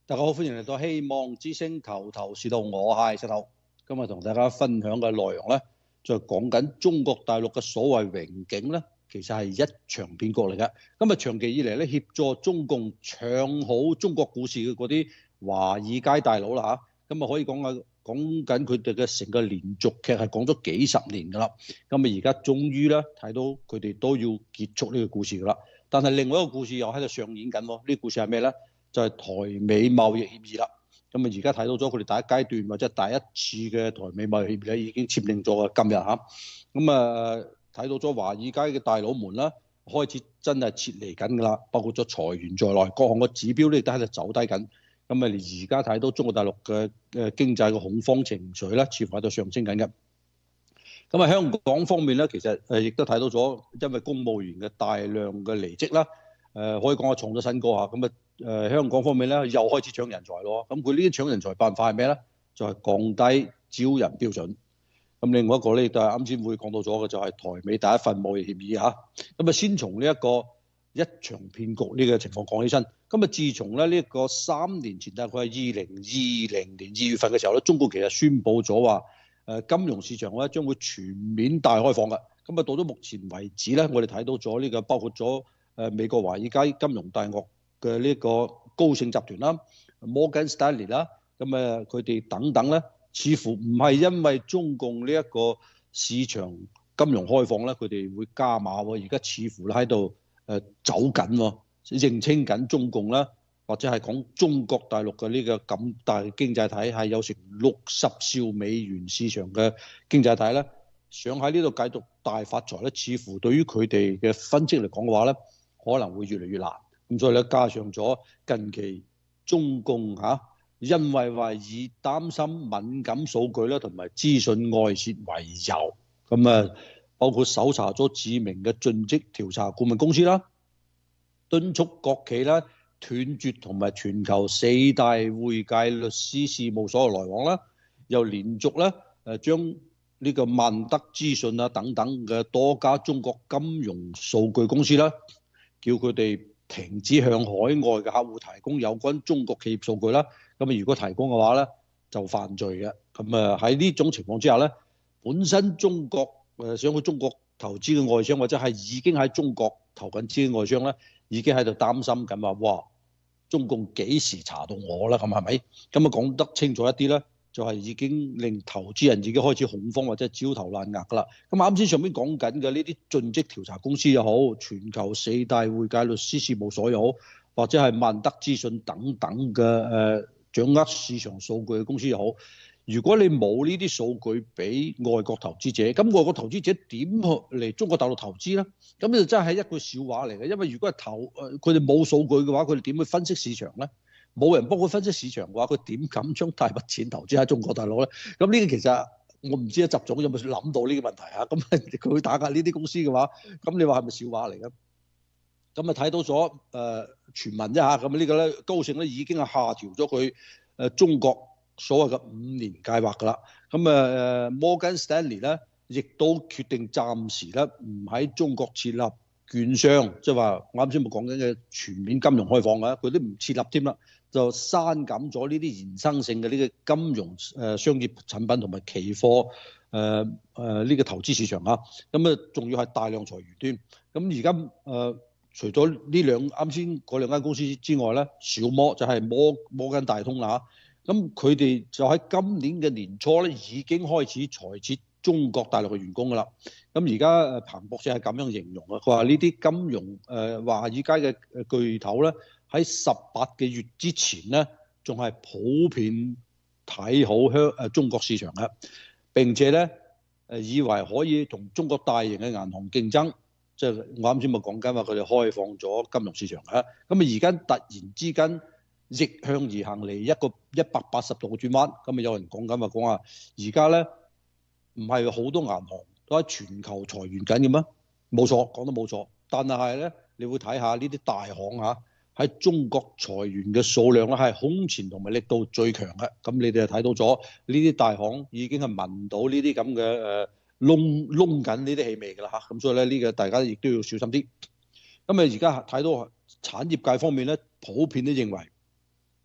大家好，歡迎嚟到希望之星頭頭是道，我係石頭。今日同大家分享嘅內容呢，就係講緊中國大陸嘅所謂榮景呢，其實係一場騙局嚟嘅。咁啊，長期以嚟咧，協助中共唱好中國股市嘅嗰啲華爾街大佬啦嚇，咁啊可以講緊佢哋嘅成個連續劇係講咗幾十年㗎啦。咁啊而家終於咧睇到佢哋都要結束呢個故事㗎啦。但係另外一個故事又喺度上演緊喎。呢個故事係咩咧？就係台美貿易協議啦。咁啊而家睇到咗佢哋第一階段或者第一次嘅台美貿易協議咧已經簽訂咗嘅今日嚇。咁啊睇到咗華爾街嘅大佬們啦，開始真係撤離緊㗎啦，包括咗裁員在內，各項嘅指標咧都喺度走低緊。咁啊而家睇到中國大陸嘅經濟嘅恐慌情緒咧，似乎喺度上升緊嘅。咁啊香港方面咧，其實亦都睇到咗，因為公務員嘅大量嘅離職啦，可以講係創咗新高嚇。咁啊香港方面咧又開始搶人才咯。咁佢呢啲搶人才辦法係咩咧？就係降低招人標準。咁另外一個咧，亦都係啱先會講到咗嘅，就係台美第一份貿易協議嚇。咁啊先從呢一個一場騙局呢個情況講起身。咁啊自從咧呢個3年前，大概係2020年2月份嘅時候咧，中國其實宣布咗話金融市場咧將會全面大開放嘅。咁啊到咗目前為止咧，我哋睇到咗呢個包括咗美國華爾街金融大鱷嘅呢個高盛集團啦、Morgan Stanley 啦，咁佢哋等等咧，似乎唔係因為中共呢一個市場金融開放咧，佢哋會加碼喎。而家似乎喺度走緊喎，認清緊中共啦，或者係講中國大陸嘅呢個咁大經濟體係有成60兆美元市場嘅經濟體咧，想喺呢度繼續大發財咧，似乎對於佢哋嘅分析嚟講嘅話咧，可能會越嚟越難。咁所以咧，加上咗近期中共因為話以擔心敏感數據啦同埋資訊外泄為由，咁包括搜查咗知名嘅盡職調查顧問公司啦，敦促國企啦斷絕同埋全球4大會計律師事務所嘅來往啦，又連續咧將呢個萬德資訊啊等等嘅多家中國金融數據公司啦，叫佢哋停止向海外嘅客戶提供有關中國企業數據啦。咁如果提供嘅話咧，就犯罪嘅。咁喺呢種情況之下咧，本身中國想去中國投資嘅外商或者係已經喺中國投緊資嘅外商咧，已經喺度擔心緊話，哇！中共幾時查到我啦？咁係咪？咁講得清楚一啲咧，就係已經令投資人已經開始恐慌或者焦頭爛額噶啦。咁啱先上邊講緊嘅呢啲盡職調查公司又好，全球4大會計律師事務所又好，或者係萬德資訊等等嘅掌握市場數據嘅公司又好，如果你冇呢啲數據俾外國投資者，咁外國投資者點嚟中國大陸投資咧？咁就真係一句笑話嚟嘅。因為如果係佢哋冇數據嘅話，佢哋點去分析市場咧？冇人幫佢分析市場嘅話，佢點敢將大筆錢投資喺中國大陸咧？咁呢個其實我唔知習總有冇諗到呢個問題啊？咁佢會打壓呢啲公司嘅話，咁你話係咪笑話嚟嘅？咁睇到咗傳聞啫嚇，咁呢個咧高盛咧已經係下調咗佢中國所謂嘅5年計劃㗎啦。咁Morgan Stanley 咧亦都決定暫時咧唔喺中國設立券商，即係話我啱先冇講緊嘅全面金融開放嘅，佢都唔設立添啦，就刪減咗呢啲衍生性嘅呢個金融商業產品同埋期貨呢個投資市場啊。咁仲要係大量裁員端。咁而家除咗呢啱先嗰兩間公司之外咧，小摩就係摩根大通啦。咁佢哋就喺今年嘅年初咧已經開始裁撤中國大陸嘅員工㗎啦。咁而家彭博社係咁樣形容啊，佢話呢啲金融華爾街嘅巨頭咧喺18個月之前咧仲係普遍睇好中國市場嘅，並且咧以為可以同中國大型嘅銀行競爭。即係我啱先咪講緊話，佢哋開放咗金融市場嘅。咁而家突然之間逆向而行嚟一個180度嘅轉彎。咁有人講話，而家咧唔係好多銀行都喺全球裁員緊嘅咩？冇錯，講得冇錯。但係咧，你會睇下呢啲大行喺中國裁員嘅數量咧係空前同埋力度最強嘅。咁你哋就睇到咗呢啲大行已經係聞到呢啲咁嘅燶緊呢啲氣味㗎啦嚇。咁所以咧呢個大家亦都要小心啲。咁而家睇到產業界方面咧，普遍都認為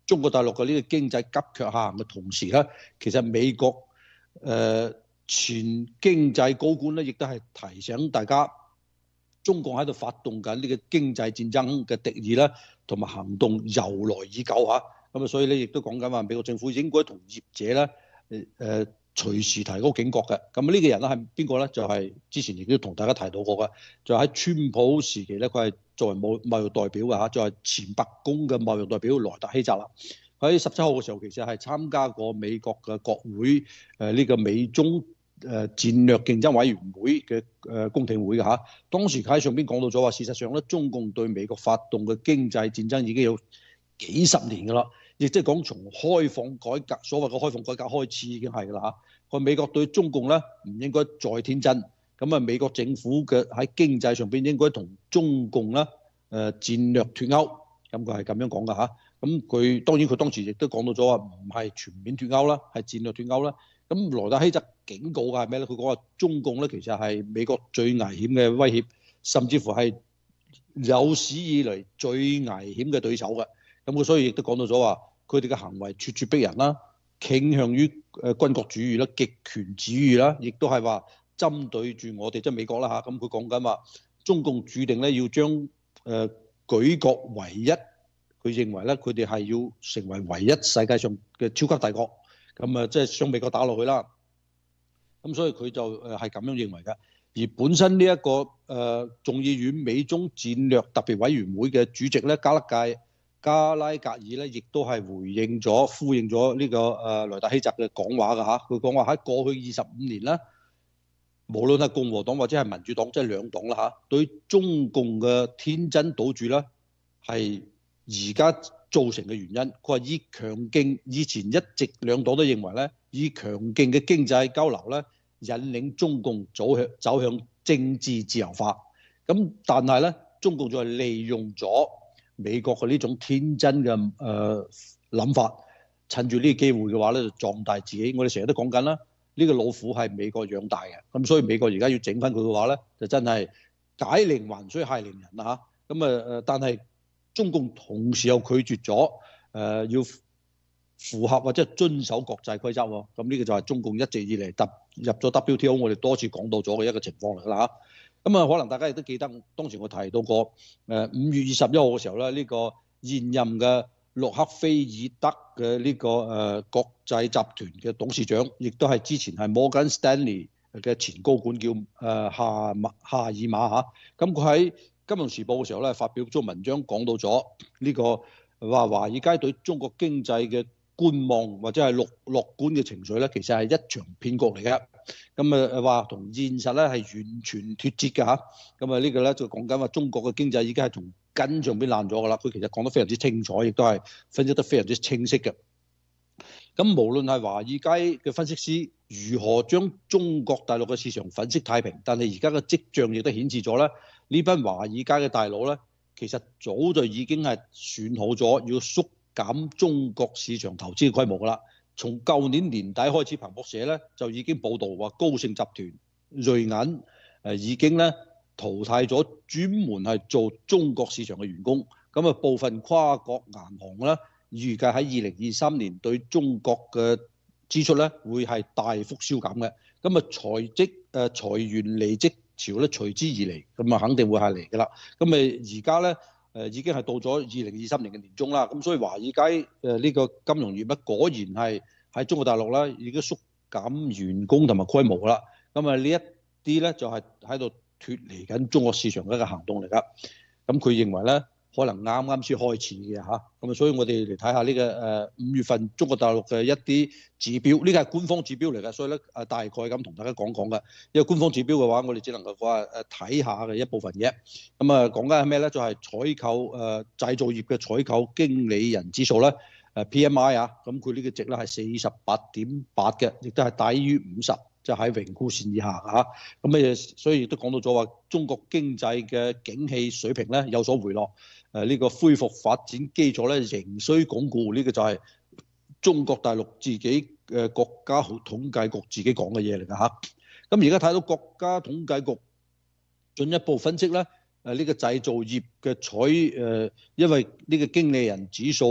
中國大陸嘅呢個經濟急劇下行嘅同時咧，其實美國前經濟高官咧，亦都係提醒大家，中共喺度發動緊呢個經濟戰爭嘅敵意咧，同埋行動由來已久嚇。咁啊，所以咧亦都講緊話，美國政府應該同業者咧隨時提高警覺嘅。咁呢個人咧係邊個咧？就係之前亦都同大家提到過嘅，就喺川普時期咧，佢係作為貿易代表嘅嚇，就係前白宮嘅貿易代表萊特希澤啦。喺17號嘅時候，其實係參加過美國嘅國會呢個美中戰略競爭委員會嘅公聽會嘅嚇。當時喺上邊講到咗話，事實上咧，中共對美國發動嘅經濟戰爭已經有幾十年㗎啦。亦即係講從開放改革，所謂嘅開放改革開始已經係㗎啦嚇。個美國對中共咧唔應該再天真，咁啊美國政府嘅喺經濟上邊應該同中共咧戰略脫鈎，咁佢係咁樣講㗎嚇。咁佢當然佢當時亦都講到咗話唔係全面脫鈎啦，係戰略脫鈎啦。咁萊特希澤警告嘅係咩咧？佢講話中共咧其實係美國最危險嘅威脅，甚至乎係有史以嚟最危險嘅對手嘅。咁佢所以亦都講到咗話，佢哋嘅行為咄咄逼人啦，傾向於軍國主義啦、極權主義啦，亦都係話針對住我哋即係美國啦嚇。咁佢講緊話，中共注定咧要將舉國唯一，佢認為咧佢哋係要成為唯一世界上嘅超級大國，咁啊即係將美國打落去啦。咁所以佢就係咁樣認為嘅。而本身呢一個眾議院美中戰略特別委員會嘅主席咧，加拉格爾咧，亦都係呼應咗呢個萊特希澤嘅講話㗎嚇。佢講話喺過去25年啦，無論係共和黨或者係民主黨，即係兩黨啦嚇，對中共嘅天真賭注咧，係而家造成嘅原因。佢話以強勁，以前一直兩黨都認為咧，以強勁嘅經濟交流咧，引領中共走向政治自由化。咁但係咧，中共就係利用咗美國嘅呢種天真嘅諗法，趁住呢個機會嘅話咧，就壯大自己。我哋成日都講緊啦，呢個老虎係美國養大嘅，咁所以美國而家要整翻佢嘅話咧，就真係解鈴還須繫鈴人啦嚇。咁但係中共同時又拒絕咗要符合或者遵守國際規則喎。咁呢個就係中共一直以嚟入咗 WTO， 我哋多次講到咗嘅一個情況嚟㗎啦嚇。咁可能大家亦都記得，當時我提到過5月21號嘅時候咧，呢個現任嘅洛克菲爾德嘅呢個國際集團嘅董事長，亦都係之前係摩根士丹利嘅前高管，叫夏爾馬嚇。咁佢喺《金融時報》嘅時候咧，發表咗文章，講到咗呢個話華爾街對中國經濟嘅觀望或者係樂觀嘅情緒咧，其實係一場騙局嚟嘅。咁話同現實咧係完全脫節嘅嚇。咁呢個咧就講緊話中國嘅經濟已經係從根上邊爛咗㗎啦。佢其實講得非常之清楚，亦都係分析得非常之清晰嘅。咁無論係華爾街嘅分析師如何將中國大陸嘅市場粉飾太平，但係而家嘅跡象亦都顯示咗咧，呢班華爾街嘅大佬咧，其實早就已經係算好咗要縮減中國市場投資嘅規模㗎啦。從舊年年底開始，彭博社咧就已經報導話，高盛集團、瑞銀已經咧淘汰咗專門係做中國市場嘅員工。咁部分跨國銀行咧預計喺2023年對中國嘅支出咧會係大幅削減嘅。裁員離職潮咧隨之而嚟，咁肯定會係嚟㗎啦。咁而家咧已經係到咗2023年嘅年中啦。咁所以華爾街呢個金融業咧果然係喺中國大陸咧已經縮減員工同埋規模啦。咁呢一啲咧就係喺度脫離緊中國市場嘅一個行動嚟㗎。咁佢認為咧，可能啱啱先開始嘅嚇。咁所以我哋嚟睇下呢個5月份中國大陸嘅一啲指標，呢個係官方指標嚟㗎。所以咧大概咁同大家講講㗎。因為官方指標嘅話，我哋只能夠話睇下嘅一部分嘢。咁講緊係咩咧？就係採購製造業嘅採購經理人指數咧，PMI 啊。咁佢呢個值咧係48.8嘅，亦都係低於50。就喺榮枯線以下嚇。咁所以亦都講到咗話，中國經濟嘅景氣水平咧有所回落。呢個恢復發展基礎咧仍需鞏固。呢個就係中國大陸自己嘅國家統計局自己講嘅嘢嚟㗎嚇。咁而家睇到國家統計局進一步分析咧，呢個製造業嘅因為呢個經理人指數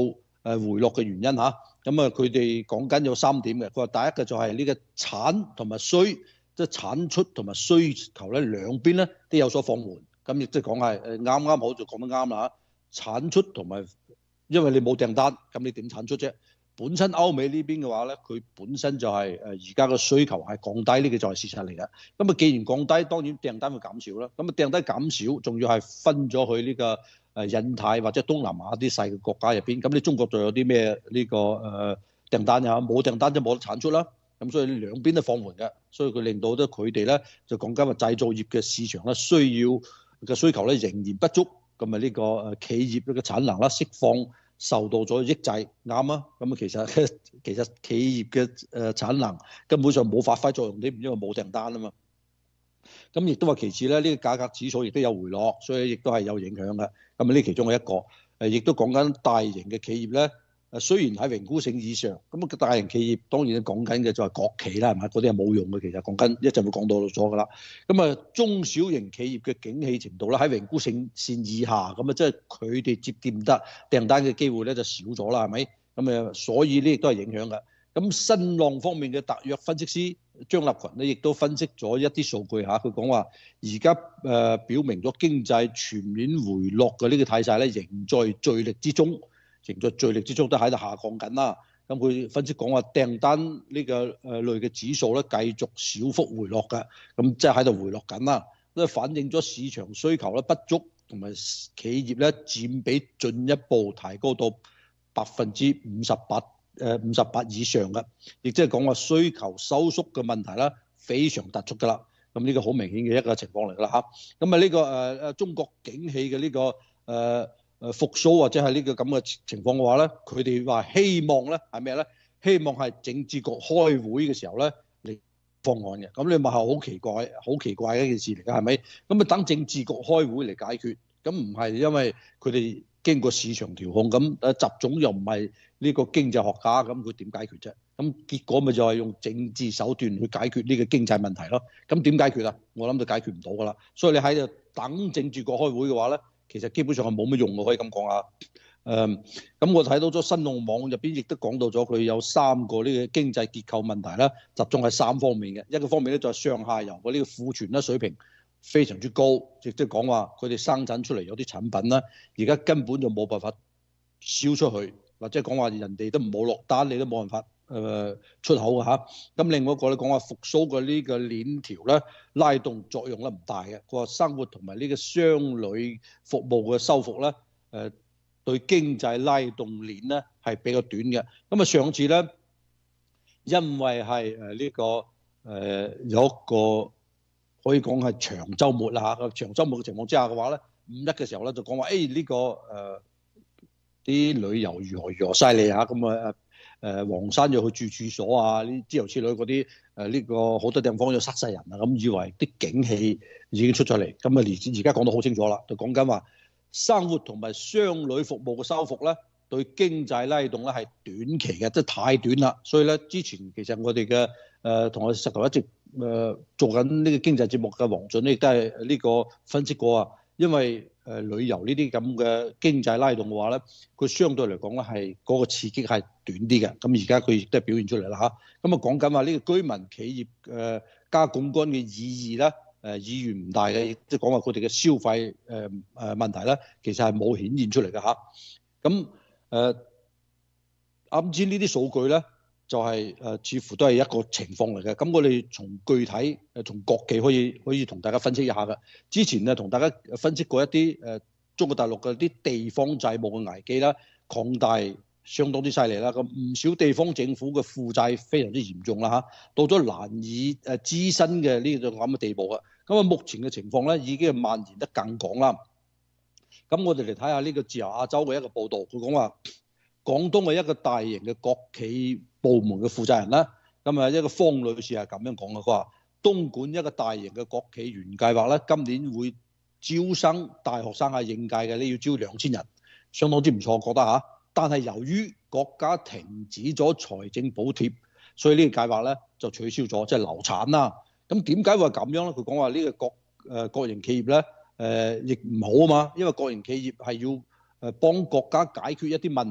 回落嘅原因嚇。咁佢哋講緊有3點嘅。佢話第一個就係呢個產同埋需，即係產出同埋需求咧兩邊咧都有所放緩。咁亦即係講係啱啱好就講得啱啦嚇。產出同埋，因為你冇訂單，咁你點產出啫？本身歐美呢邊嘅話咧，佢本身就係而家嘅需求係降低，呢個就係事實嚟嘅。咁既然降低，當然訂單會減少啦。咁訂單減少，仲要係分咗去呢個印太或者東南亞啲細嘅國家入邊。咁你中國仲有啲咩呢個訂單呀？冇訂單就冇得產出啦。咁所以兩邊都放緩嘅，所以佢令到佢哋咧就講緊話製造業嘅市場咧需求咧仍然不足，咁呢個企業嘅產能啦釋放受到咗抑制，啱啊。咁其實企業嘅產能根本上冇發揮作用添，因為冇訂單啊嘛。咁亦都話其次咧，呢個價格指數亦都有回落，所以亦都係有影響嘅。咁呢其中係一個，亦都講緊大型嘅企業咧。雖然喺榮枯線以上，咁大型企業當然講緊嘅就係國企啦，係咪？嗰啲係冇用嘅，其實講緊一陣會講到咗㗎啦。咁中小型企業嘅景氣程度咧喺榮枯線以下，咁即係佢哋接唔得訂單嘅機會咧就少咗啦，係咪？咁所以呢亦都係影響嘅。咁新浪方面嘅特約分析師張立群咧，亦都分析咗一啲數據嚇，佢講話而家表明咗經濟全面回落嘅呢個態勢咧，仍在聚力之中。都喺度下降緊啦。咁佢分析講話訂單呢個類嘅指數咧，繼續小幅回落嘅，咁即係喺度回落緊啦。都反映咗市場需求咧不足，同埋企業咧佔比進一步提高到58%以上嘅，亦即係講話需求收縮嘅問題啦，非常突出㗎啦。咁呢個好明顯嘅一個情況嚟㗎啦嚇。咁呢個中國景氣嘅呢個復甦或者係呢個咁嘅情況嘅話咧，佢哋話希望咧係咩咧？希望係政治局開會嘅時候咧嚟方案嘅。咁你咪係好奇怪嘅一件事嚟㗎，係咪？咁等政治局開會嚟解決，咁唔係因為佢哋經過市場調控，咁習總又唔係呢個經濟學家，咁佢點解決啫？咁結果咪就係用政治手段去解決呢個經濟問題咯。咁點解決啊？我諗就解決唔到㗎啦。所以你喺度等政治局開會嘅話咧，其實基本上係冇乜用嘅，可以咁講啊。咁我睇到咗新浪網入邊亦都講到咗，佢有3個呢個經濟結構問題啦，集中喺3方面嘅。一個方面咧就係上下游嘅呢個庫存咧水平非常之高，亦即係講話佢哋生產出嚟有啲產品啦，而家根本就冇辦法銷出去，或者講話人哋都冇落單，你都冇辦法出口嘅嚇。咁另外一個咧講話復甦嘅呢個鏈條咧，拉動作用咧唔大嘅。佢話生活同埋呢個商旅服務嘅修復咧，對經濟拉動鏈咧係比較短嘅。咁上次咧，因為係呢個有一個可以講係長週末啦嚇，長週末嘅情況之下嘅話咧，5·1嘅時候咧就講話呢個啲旅遊如何犀利嚇，咁黃山又去住處所啊，呢之後之類嗰啲呢個好多地方有塞晒人啊，咁以為啲景氣已經出咗嚟，咁而家講到好清楚啦，就講緊話生活同埋商旅服務嘅修復咧，對經濟拉動咧係短期嘅，即係太短啦。所以咧之前其實我哋嘅同我石頭一直做緊呢個經濟節目嘅黃俊亦都係呢個分析過啊，因為旅遊呢啲咁嘅經濟拉動嘅話咧，佢相對嚟講咧係嗰個刺激係短啲嘅。咁而家佢亦都係表現出嚟啦嚇。咁講緊話呢個居民企業加槓桿嘅意義咧，意願唔大嘅，亦即係講話佢哋嘅消費問題咧，其實係冇顯現出嚟嘅嚇。咁啱先呢啲數據咧，就係似乎都係一個情況嚟嘅。咁我哋從具體從國企可以同大家分析一下嘅。之前同大家分析過一啲中國大陸嘅啲地方債務嘅危機啦，擴大相當之犀利啦。咁唔少地方政府嘅負債非常之嚴重啦嚇，到咗難以支薪嘅呢種咁嘅地步啊。咁目前嘅情況咧已經係蔓延得更廣啦。咁我哋嚟睇下呢個自由亞洲嘅一個報導，佢講話廣東嘅一個大型嘅國企部門嘅負責人啦，咁一個方女士係咁樣講嘅，佢話東莞一個大型嘅國企原計劃咧，今年會招生大學生係應屆嘅，你要招2000人，相當之唔錯，覺得嚇。但係由於國家停止咗財政補貼，所以呢個計劃咧就取消咗，即係流產啦。咁點解會咁樣咧？佢講話呢個國營企業咧亦唔好啊嘛，因為國營企業係要幫國家解決一啲問題。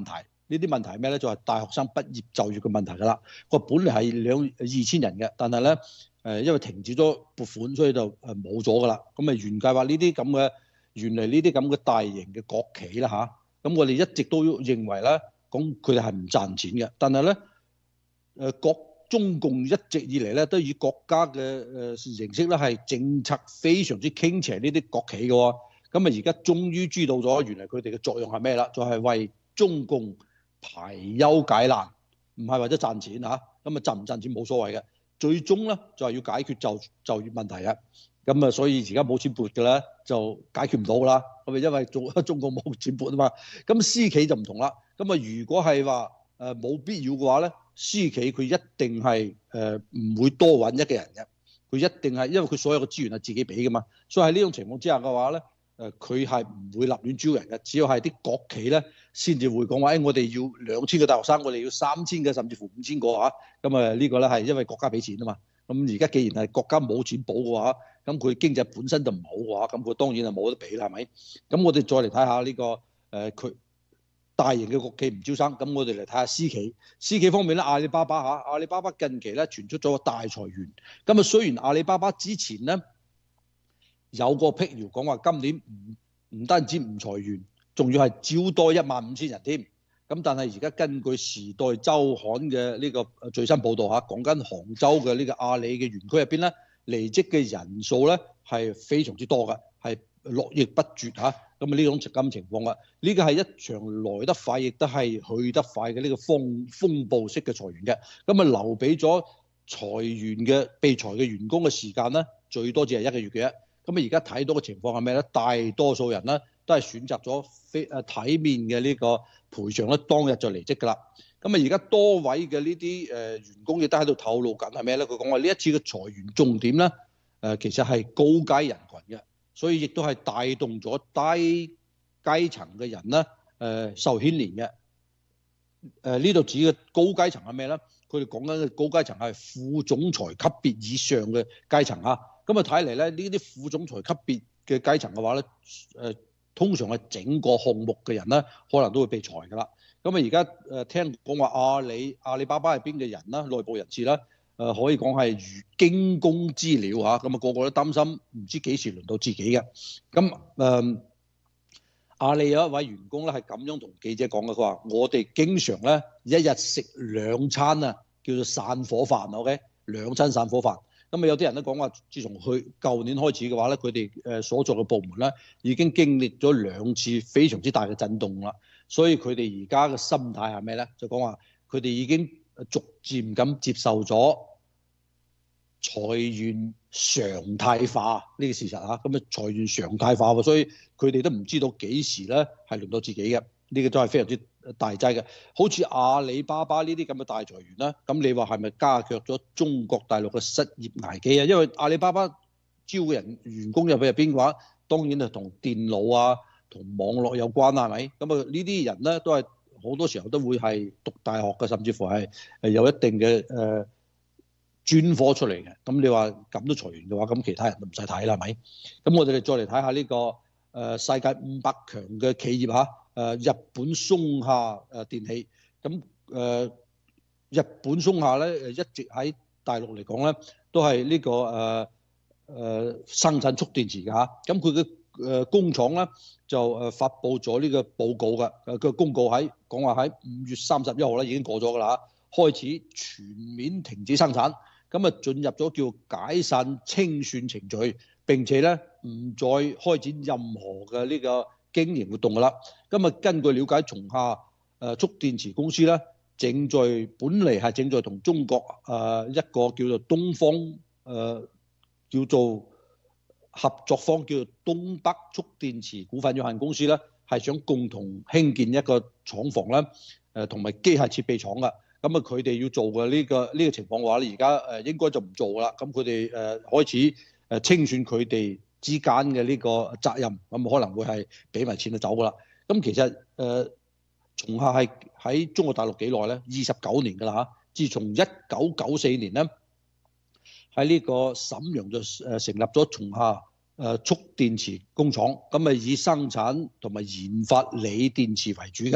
呢啲問題係咩咧？就係大學生畢業就業嘅問題㗎啦。佢本嚟係2000人嘅，但係咧因為停止咗撥款，所以就冇咗㗎啦。咁原計劃呢啲咁嘅原嚟呢啲咁嘅大型嘅國企啦嚇，咁我哋一直都認為咧，咁佢哋係唔賺錢嘅。但係咧中共一直以嚟咧都以國家嘅形式咧係政策非常之傾斜呢啲國企嘅喎。咁而家終於知道咗原來佢哋嘅作用係咩啦？就係為中共排憂解難，唔係為咗賺錢嚇。咁賺唔賺錢冇所謂嘅，最終咧就係要解決就業問題嘅。咁所以而家冇錢撥嘅咧，就解決唔到啦。咁因為中國冇錢撥啊嘛。咁私企就唔同啦。咁如果係話冇必要嘅話咧，私企佢一定係唔會多揾一個人嘅。佢一定係因為佢所有嘅資源係自己俾噶嘛。所以喺呢種情況之下嘅話咧，佢係唔會立亂招人嘅。只要係啲國企咧，先至會講話我哋要2000個大學生，我哋要3000個甚至乎5000個嚇。咁呢個咧係因為國家俾錢啊嘛。咁而家既然係國家冇錢補嘅話，咁佢經濟本身就唔好嘅話，咁佢當然係冇得比啦，係咪？咁我哋再嚟睇下呢個佢大型嘅國企唔招生，咁我哋嚟睇下私企。私企方面咧，阿里巴巴阿里巴巴近期咧傳出咗個大裁員。咁雖然阿里巴巴之前咧有個辟謠講話今年唔單止唔裁員，仲要係招多15000人添。咁但係而家根據《時代週刊》嘅呢個最新報導嚇，講緊杭州嘅呢個阿里嘅園區入邊咧，離職嘅人數咧係非常之多嘅，係絡繹不絕嚇。咁呢種咁情況啊，呢個係一場來得快亦都係去得快嘅呢個風暴式嘅裁員嘅。咁留俾咗被裁嘅員工嘅時間咧，最多只係1個月嘅啫。咁而家睇到嘅情況係咩咧？大多數人咧都係選擇咗體面嘅呢個賠償咧，當日就離職㗎啦。咁而家多位嘅呢啲員工亦都喺度透露緊係咩咧？佢講話呢一次嘅裁員重點咧，其實係高階人群嘅，所以亦都係帶動咗低階層嘅人咧受牽連嘅。呢度指嘅高階層係咩咧？佢哋講緊嘅高階層係副總裁級別以上嘅階層嚇。咁睇嚟咧，呢啲副總裁級別嘅階層嘅話咧，通常係整個項目嘅人咧，可能都會被裁㗎啦。咁而家聽講話阿里巴巴入邊嘅人啦，內部人士啦，可以講係如驚弓之鳥嚇。咁個個都擔心唔知幾時輪到自己嘅。咁阿里有一位員工咧係咁樣同記者講嘅，佢話：我哋經常咧一日食2餐啊，叫做散伙飯 ，OK， 2餐散伙飯。咁有啲人都講話，自從舊年開始嘅話咧，佢哋所在嘅部門咧已經經歷咗2次非常之大嘅震動啦。所以佢哋而家嘅心態係咩咧？就講話佢哋已經逐漸咁接受咗裁員常態化呢個事實嚇。咁裁員常態化喎，所以佢哋都唔知道幾時咧係輪到自己嘅。呢個都係非常之大劑嘅。好似阿里巴巴呢啲咁嘅大裁員啦，咁你話係咪加劇咗中國大陸嘅失業危機啊？因為阿里巴巴招嘅員工入邊嘅話，當然係同電腦啊、同網絡有關啦，係咪？咁呢啲人咧都係好多時候都會係讀大學嘅，甚至乎係有一定嘅專科出嚟嘅。咁你話咁都裁員嘅話，咁其他人都唔使睇啦，係咪？咁我哋再嚟睇下呢個世界500強嘅企業嚇。日本松下電器。咁日本松下咧一直喺大陸嚟講咧都係呢個生產蓄電池嘅嚇。咁佢嘅工廠咧就發布咗呢個報告嘅，個公告講話喺5月31號咧已經過咗㗎啦，開始全面停止生產。咁進入咗叫解散清算程序，並且咧唔再開展任何嘅呢個經營活動㗎啦。根據了解，松下蓄電池公司咧本嚟係正在同中國一個叫做東方叫做合作方叫做東北蓄電池股份有限公司咧，係想共同興建一個廠房啦，同埋機械設備廠㗎。佢哋要做嘅呢個情況嘅話咧，而家應該就唔做㗎啦。咁佢哋開始清算佢哋之間嘅呢個責任，咁可能會係俾埋錢就走㗎啦。咁其實松下係喺中國大陸幾耐咧？29年㗎啦嚇。自從1994年咧，喺呢個瀋陽就成立咗松下蓄電池工廠，以生產同埋研發鋰電池為主嘅。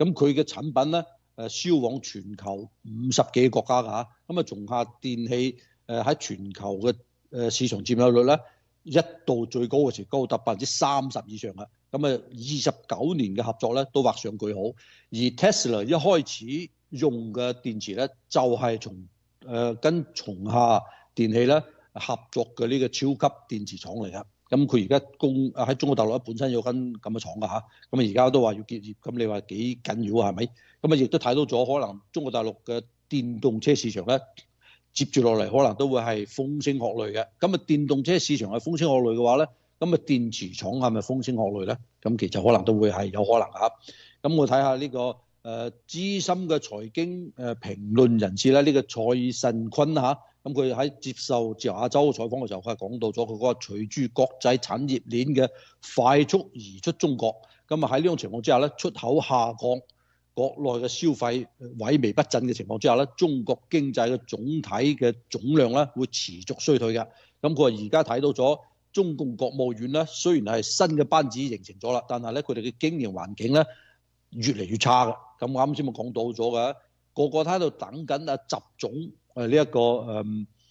咁佢嘅產品咧銷往全球50幾個國家㗎嚇。咁啊，松下電器喺全球嘅市場佔有率咧，一度最高嘅時高達30%以上啊。咁啊，29年嘅合作咧都畫上句號。而 Tesla 一開始用嘅電池咧，就係跟松下電器咧合作嘅呢個超級電池廠嚟㗎。咁佢而家喺中國大陸本身有間咁嘅廠㗎嚇。咁啊而家都話要結業，咁你話幾緊要啊？係咪？咁啊亦都睇到咗，可能中國大陸嘅電動車市場咧，接住落嚟可能都會係風聲鶴唳嘅。咁啊電動車市場係風聲鶴唳嘅話咧，咁啊電池廠係咪風聲鶴唳咧？咁其實可能都會係有可能嚇。咁我睇下呢個資深嘅財經評論人士咧，呢個蔡慎坤嚇。咁佢喺接受自由亞洲採訪嘅時候，佢係講到咗佢嗰個隨住國際產業鏈嘅快速移出中國，咁啊喺呢種情況之下咧，出口下降，國內嘅消費萎靡不振嘅情況之下咧，中國經濟嘅總體嘅總量咧會持續衰退嘅。咁佢話而家睇到咗中共國務院咧，雖然係新嘅班子形成咗啦，但係咧佢哋嘅經營環境咧越嚟越差嘅。咁我啱先咪講到咗嘅，個個喺度等緊啊習總呢一個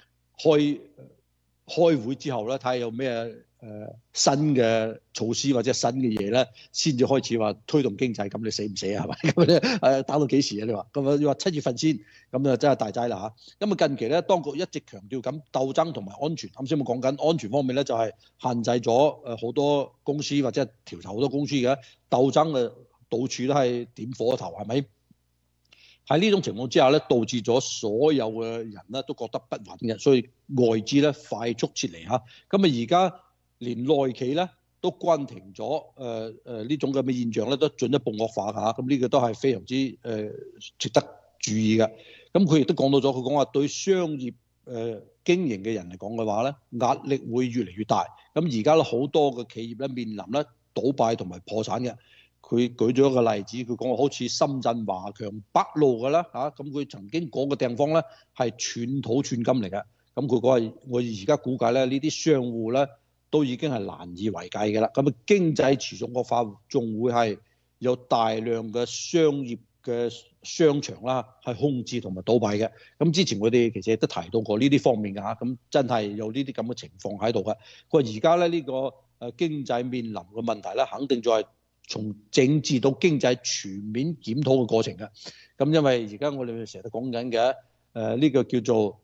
開會之後咧，睇下有咩新嘅措施或者新嘅嘢咧，先至開始話推動經濟。咁你死唔死啊？係咪咁咧？打到幾時啊？你話咁啊？你話7月份先，咁啊真係大劑啦嚇。咁啊近期咧，當局一直強調緊鬥爭同埋安全。啱先我講緊安全方面咧，就係限制咗好多公司或者調查好多公司嘅鬥爭啊，到處都係點火頭，係咪？喺呢種情況之下咧，導致咗所有嘅人咧都覺得不穩嘅，所以外資咧快速撤離嚇。咁啊而家連內企咧都關停咗，呢種咁嘅現象咧都進一步惡化嚇。咁呢個都係非常之值得注意嘅。咁佢亦都講到咗，佢講話對商業經營嘅人嚟講嘅話咧，壓力會越嚟越大。咁而家咧好多嘅企業咧面臨咧倒閉同埋破產嘅。佢舉咗一個例子，佢講話好似深圳華強北路嘅啦嚇，咁佢曾經嗰個地方咧係寸土寸金嚟嘅。咁佢講話我而家估計咧呢啲商戶咧都已經係難以為繼嘅啦。咁啊經濟持續惡化，仲會係有大量嘅商業嘅商場啦係空置同埋倒閉嘅。咁之前我哋其實都提到過呢啲方面嘅嚇，咁真係有呢啲咁嘅情況喺度嘅。佢話而家咧呢個經濟面臨嘅問題咧，肯定就係從政治到經濟全面檢討嘅過程嘅。咁因為而家我哋成日都講緊嘅呢個叫做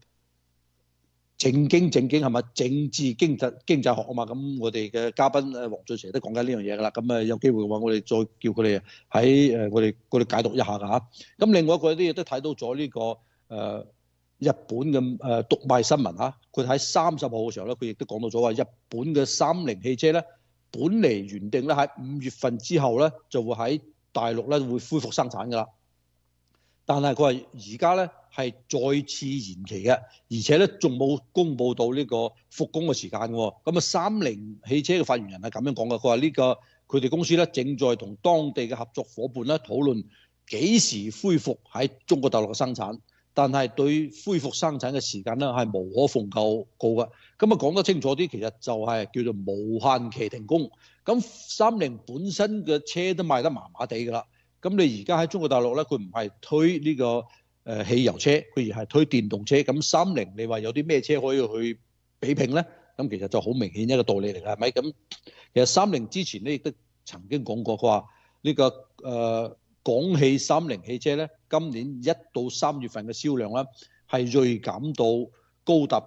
政經係咪政治經濟學啊嘛？咁我哋嘅嘉賓黃俊成都講緊呢樣嘢㗎啦。咁有機會嘅話，我哋再叫佢哋喺我哋解讀一下㗎嚇。咁另外一個啲嘢都睇到咗呢個日本嘅讀賣新聞嚇，佢喺30號嘅時候咧，佢亦都講到咗話日本嘅三菱汽車咧。本嚟原定咧喺5月份之後咧就會喺大陸咧會恢復生產㗎啦，但係佢話而家咧係再次延期嘅，而且咧仲冇公佈到呢個復工嘅時間喎。咁啊，三菱汽車嘅發言人係咁樣講嘅，佢話呢個佢哋公司咧正在同當地嘅合作伙伴咧討論幾時恢復喺中國大陸嘅生產。但係對恢復生產嘅時間咧係無可奉告嘅。咁啊講得清楚啲，其實就係叫做無限期停工。咁三菱本身嘅車都賣得麻麻地㗎啦。咁你而家喺中國大陸咧，佢唔係推呢個汽油車，佢而係推電動車。咁三菱你話有啲咩車可以去比拼咧？咁其實就好明顯一個道理嚟㗎，係咪？咁其實三菱之前咧亦都曾經講過，佢話呢個廣汽三菱汽車咧，今年1到3月份嘅銷量咧係銳減到高達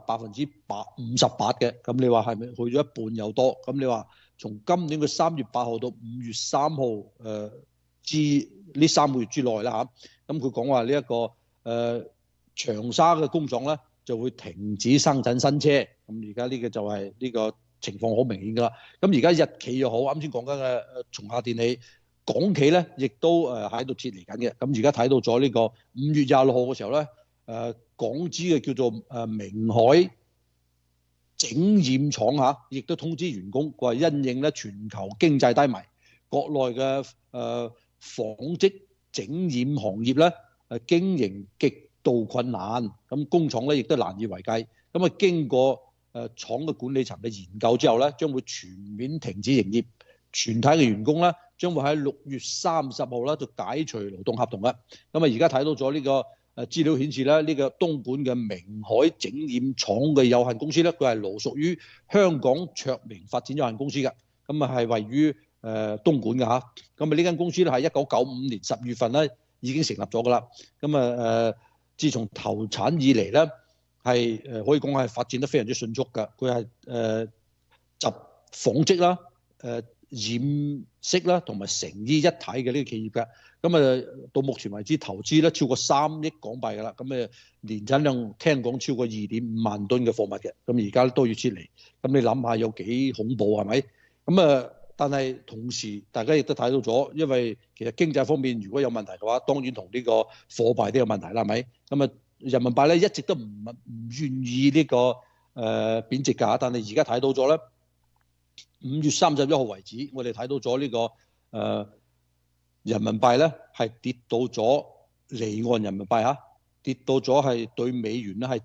58%嘅。咁你話係咪去咗一半有多？咁你話從今年嘅3月8號到5月3號至呢3個月之內啦嚇，咁佢講話呢一個長沙嘅工廠咧就會停止生產新車。咁而家呢個就係呢個情況好明顯㗎啦。咁而家日企又好，啱先講緊嘅松下電器。港企咧，亦都喺度撤離緊嘅。咁而家睇到咗呢個5月26號嘅時候咧，港資嘅叫做明海整染廠嚇，亦都通知員工，佢話因應咧全球經濟低迷，國內嘅紡織整染行業咧經營極度困難，咁工廠咧亦都難以為繼。咁啊經過廠嘅管理層嘅研究之後咧，將會全面停止營業。全體嘅員工咧將會喺6月30號咧就解除勞動合同嘅。咁啊，而家睇到咗呢個資料顯示咧，呢個東莞嘅明海整染廠嘅有限公司咧，佢係隸屬於香港卓明發展有限公司嘅。咁啊係位於東莞嘅嚇。咁啊呢間公司咧係1995年10月份咧已經成立咗㗎啦。咁啊自從投產以嚟咧，係可以講係發展得非常之迅速㗎。佢係集紡織啦、染色啦同埋成衣一體嘅呢個企業嘅。咁啊到目前為止投資咧超過3億港幣㗎啦。咁啊年產量聽講超過2.5萬噸嘅貨物嘅。咁而家都要撤離。咁你諗下有幾恐怖係咪？咁啊但係同時大家亦都睇到咗，因為其實經濟方面如果有問題嘅話，當然同呢個貨幣都有問題啦，係咪？咁啊人民幣咧一直都唔願意呢個貶值㗎，但係而家睇到咗咧，5月31號為止，我哋睇到咗呢個人民幣咧係跌到咗離岸人民幣嚇，跌到咗係對美元咧係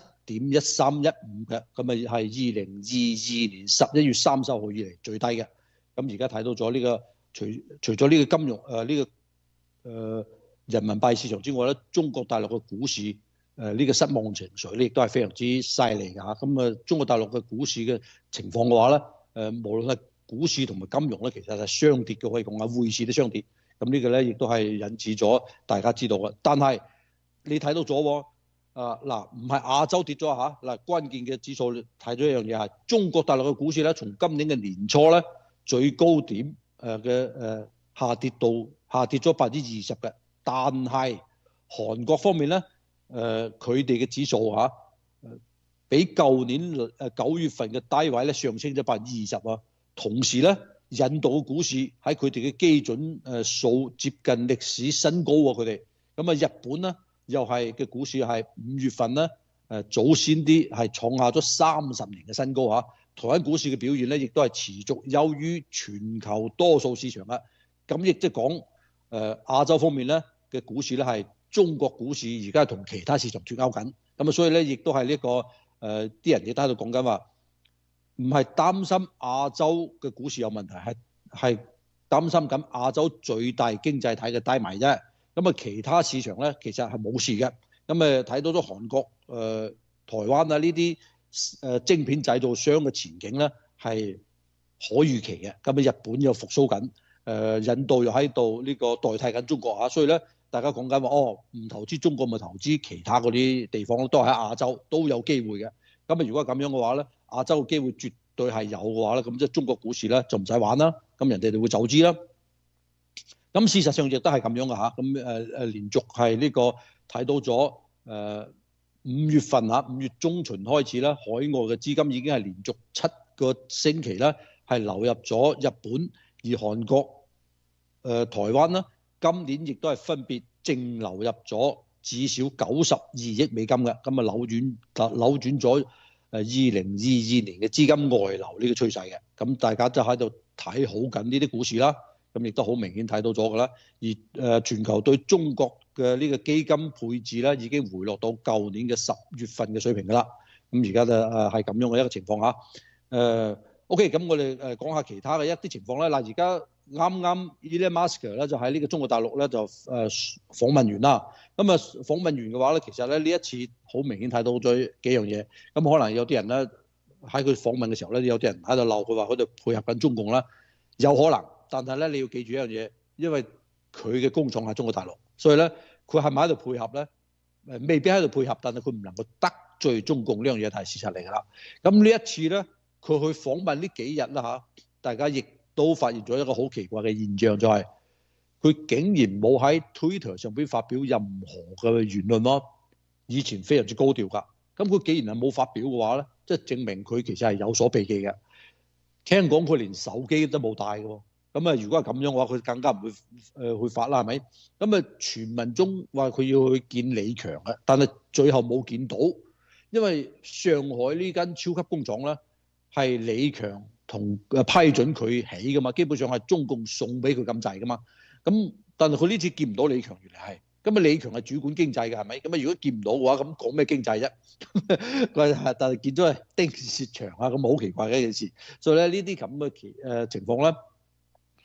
7.1315嘅，咁啊係2022年11月30號以嚟最低嘅。咁而家睇到咗呢個除咗呢個金融呢個人民幣市場之外咧，中國大陸嘅股市呢個失望情緒咧亦都係非常之犀利㗎嚇。咁啊中國大陸嘅股市嘅情況嘅話咧，無論係股市同埋金融咧，其實係雙跌嘅，可以講啊，匯市都雙跌。咁呢個咧亦都係引致咗大家知道嘅。但係你睇到咗喎，嗱唔係亞洲跌咗嚇，嗱關鍵嘅指數睇咗一樣嘢係中國大陸嘅股市咧，從今年嘅年初咧最高點嘅下跌咗20%嘅，但係韓國方面咧佢哋嘅指數嚇比舊年9月份嘅低位咧上升咗20%啊，同時咧印度嘅股市喺佢哋嘅基準數接近歷史新高喎，佢哋咁啊日本咧又係嘅股市係5月份咧早先啲係創下咗30年嘅新高嚇。台灣股市嘅表現咧，亦都係持續優於全球多數市場啦。咁亦即係講亞洲方面咧嘅股市咧係中國股市而家係同其他市場脫鈎緊。咁啊，所以咧亦都係呢個啲人亦都喺度講緊話，唔係擔心亞洲嘅股市有問題，係擔心緊亞洲最大經濟體嘅低迷啫。咁啊，其他市場咧其實係冇事嘅。咁睇到咗韓國、台灣啊呢啲晶片製造商嘅前景咧係可預期嘅。咁啊，日本又復甦緊，印度又喺度呢個代替緊中國嚇，所以咧大家講緊話唔投資中國咪投資其他嗰啲地方都係喺亞洲都有機會嘅。咁啊，如果咁樣嘅話咧，亞洲嘅機會絕對係有嘅話咧，咁即係中國股市咧就唔使玩啦，咁人哋就會走資啦。咁事實上亦都係咁樣嘅嚇，咁連續係呢個睇到咗5月份嚇，5月中旬開始啦，海外嘅資金已經係連續7個星期啦，係流入咗日本，而韓國、台灣啦，今年亦都係分別淨流入咗至少92億美金嘅，咁啊扭轉咗2022年嘅資金外流呢個趨勢嘅，咁大家就喺度睇好緊呢啲股市啦。咁亦都好明顯睇到咗㗎啦，而全球對中國嘅呢個基金配置咧已經回落到舊年嘅10月份嘅水平㗎啦。咁而家就係咁樣嘅一個情況嚇。OK， 咁我哋講下其他嘅一啲情況咧。嗱，而家啱啱 Elon Musk 咧就喺呢個中國大陸咧就訪問完啦。咁啊訪問完嘅話咧，其實咧呢一次好明顯睇到咗幾樣嘢。咁可能有啲人咧喺佢訪問嘅時候咧，有啲人喺度鬧佢話佢哋配合緊中共啦，有可能。但係咧，你要記住一樣嘢，因為佢嘅工廠係中國大陸，所以咧佢係咪喺度配合咧？未必喺度配合，但係佢唔能夠得罪中共呢樣嘢，係事實嚟㗎啦。咁呢一次咧，佢去訪問呢幾日啦嚇，大家亦都發現咗一個好奇怪嘅現象，就係佢竟然冇喺 Twitter 上邊發表任何嘅言論咯。以前非常之高調㗎，咁佢既然係冇發表嘅話咧，即係證明佢其實係有所避忌嘅。聽講佢連手機都冇帶嘅喎。咁啊，如果係咁樣嘅話，佢更加唔會去發啦，係咪？咁啊，傳聞中話佢要去見李強嘅，但係最後冇見到，因為上海呢間超級工廠咧係李強同批准佢起噶嘛，基本上係中共送俾佢咁滯噶嘛。咁但係佢呢次見唔到李強，原來係咁啊，李強係主管經濟嘅，係咪？咁啊，如果見唔到嘅話，咁講咩經濟啫？但係見咗係丁薛祥啊，咁好奇怪嘅一件事。所以咧呢啲咁嘅情況咧。